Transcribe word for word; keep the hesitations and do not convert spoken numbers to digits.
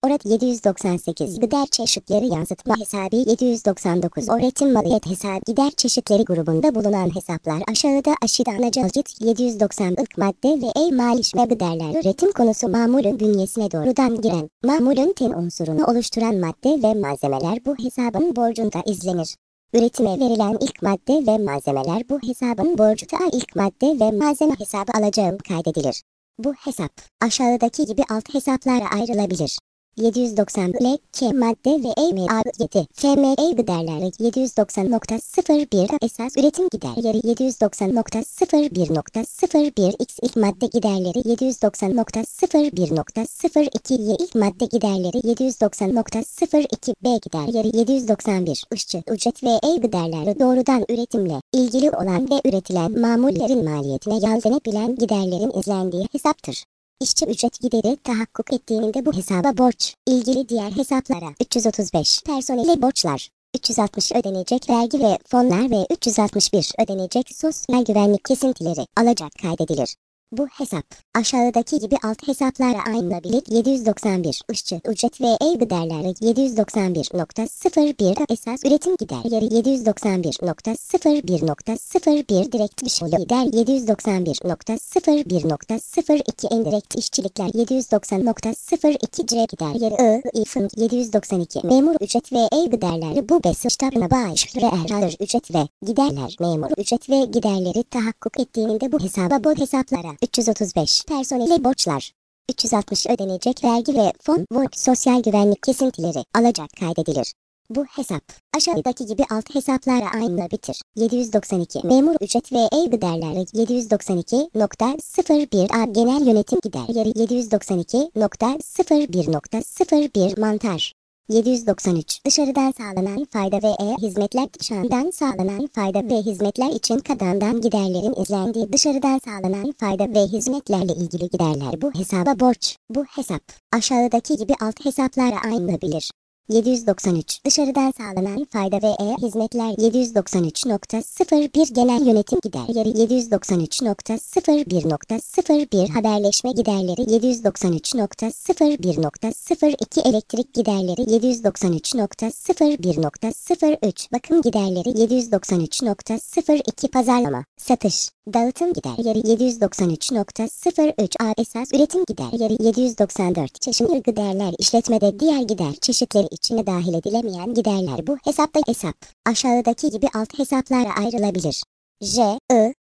Orada yedi yüz doksan sekiz gider çeşitleri yansıtma hesabı yedi yüz doksan dokuz üretim maliyet hesabı gider çeşitleri grubunda bulunan hesaplar aşağıda aşıdan acıcıt yedi yüz doksan ilk madde ve ev maliş ve giderler üretim konusu mamulün bünyesine doğrudan giren mamulün ten unsurunu oluşturan madde ve malzemeler bu hesabın borcunda izlenir. Üretime verilen ilk madde ve malzemeler bu hesabın borcunda ilk madde ve malzeme hesabı alacağım kaydedilir. Bu hesap aşağıdaki gibi alt hesaplara ayrılabilir. yedi yüz doksan L K madde ve E M A yedi F M E giderleri yedi yüz doksan nokta sıfır bir esas üretim giderleri yedi yüz doksan nokta sıfır bir nokta sıfır bir X ilk madde giderleri yedi yüz doksan nokta sıfır bir nokta sıfır iki Y ilk madde giderleri yedi yüz doksan nokta sıfır iki B giderleri yedi yüz doksan bir işçi ücret ve E giderleri doğrudan üretimle ilgili olan ve üretilen mamullerin maliyetine yansınabilen giderlerin izlendiği hesaptır. İşçi ücret gideri tahakkuk ettiğinde bu hesaba borç, ilgili diğer hesaplara üç yüz otuz beş personele borçlar, üç yüz altmış ödenecek vergi ve fonlar ve üç yüz altmış bir ödenecek sosyal güvenlik kesintileri alacak kaydedilir. Bu hesap aşağıdaki gibi alt hesaplara ayrılabilir. yedi yüz doksan bir işçi ücret ve ev giderleri yedi yüz doksan bir nokta sıfır bir esas üretim giderleri yedi yüz doksan bir nokta sıfır bir nokta sıfır bir direkt işçi gider yedi yüz doksan bir nokta sıfır bir nokta sıfır iki endirekt işçilikler yedi yüz doksan nokta sıfır iki C giderleri I I fın yedi yüz doksan iki memur ücret ve ev giderleri bu besiştabına bağışları eralır ücret ve giderler memur ücret ve giderleri tahakkuk ettiğinde bu hesaba bu hesaplara üç yüz otuz beş personele borçlar, üç yüz altmış ödenecek vergi ve fon ve sosyal güvenlik kesintileri alacak kaydedilir. Bu hesap aşağıdaki gibi alt hesaplara ayrılabilir. yedi yüz doksan iki memur ücret ve ev giderleri yedi yüz doksan iki nokta sıfır bir A genel yönetim giderleri yedi yüz doksan iki nokta sıfır bir nokta sıfır bir mantar yedi yüz doksan üç dışarıdan sağlanan fayda ve e hizmetler dışarıdan sağlanan fayda ve hizmetler için kadandan giderlerin izlendiği dışarıdan sağlanan fayda ve hizmetlerle ilgili giderler bu hesaba borç. Bu hesap aşağıdaki gibi alt hesaplara ayrılabilir. yedi yüz doksan üç dışarıdan sağlanan fayda ve e hizmetler yedi yüz doksan üç nokta sıfır bir genel yönetim giderleri yedi yüz doksan üç nokta sıfır bir nokta sıfır bir haberleşme giderleri yedi yüz doksan üç nokta sıfır bir nokta sıfır iki elektrik giderleri yedi yüz doksan üç nokta sıfır bir nokta sıfır üç bakım giderleri yedi yüz doksan üç nokta sıfır iki pazarlama satış dağıtım giderleri yedi yüz doksan üç nokta sıfır üç A esas üretim giderleri yedi yüz doksan dört çeşitli giderler işletmede diğer gider çeşitleri içine dahil edilemeyen giderler bu hesapta hesap aşağıdaki gibi alt hesaplara ayrılabilir. J, I,